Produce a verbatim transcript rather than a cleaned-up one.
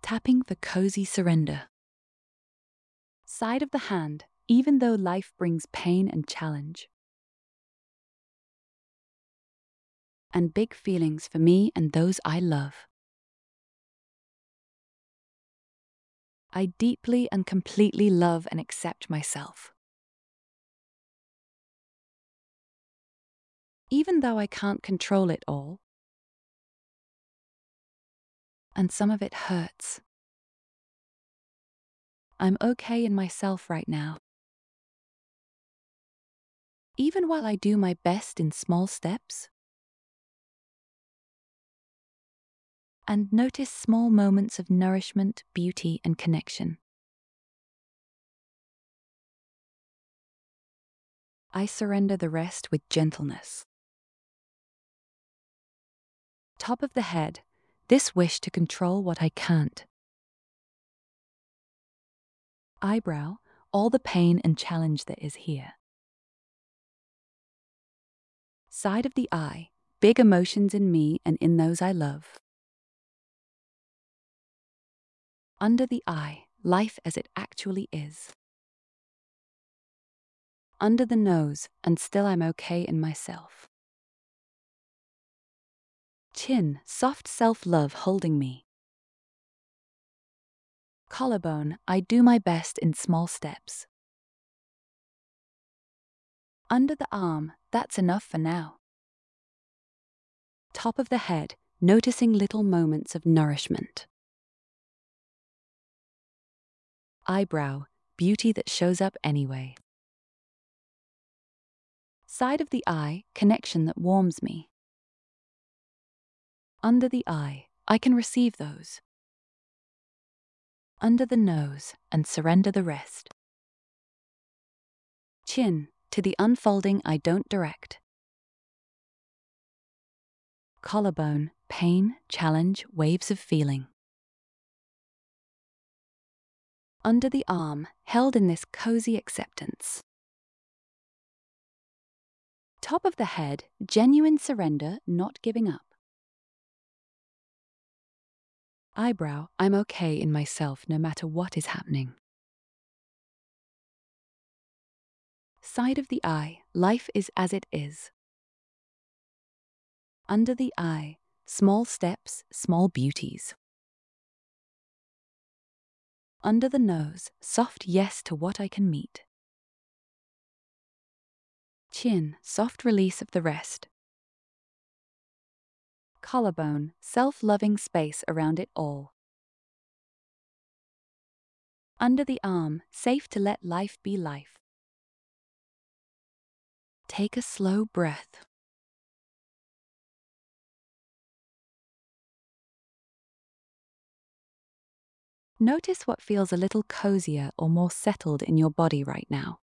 tapping for cozy surrender. Side of the hand, even though life brings pain and challenge. And big feelings for me and those I love. I deeply and completely love and accept myself. Even though I can't control it all, and some of it hurts, I'm okay in myself right now. Even while I do my best in small steps, and notice small moments of nourishment, beauty, and connection. I surrender the rest with gentleness. Top of the head, this wish to control what I can't. Eyebrow, all the pain and challenge that is here. Side of the eye, big emotions in me and in those I love. Under the eye, life as it actually is. Under the nose, and still I'm okay in myself. Chin, soft self-love holding me. Collarbone, I do my best in small steps. Under the arm, that's enough for now. Top of the head, noticing little moments of nourishment. Eyebrow, beauty that shows up anyway. Side of the eye, connection that warms me. Under the eye, I can receive those. Under the nose, and surrender the rest. Chin, to the unfolding I don't direct. Collarbone, pain, challenge, waves of feeling. Under the arm, held in this cozy acceptance. Top of the head, genuine surrender, not giving up. Eyebrow, I'm okay in myself no matter what is happening. Side of the eye, life is as it is. Under the eye, small steps, small beauties. Under the nose, soft yes to what I can meet. Chin, soft release of the rest. Collarbone, self-loving space around it all. Under the arm, safe to let life be life. Take a slow breath. Notice what feels a little cozier or more settled in your body right now.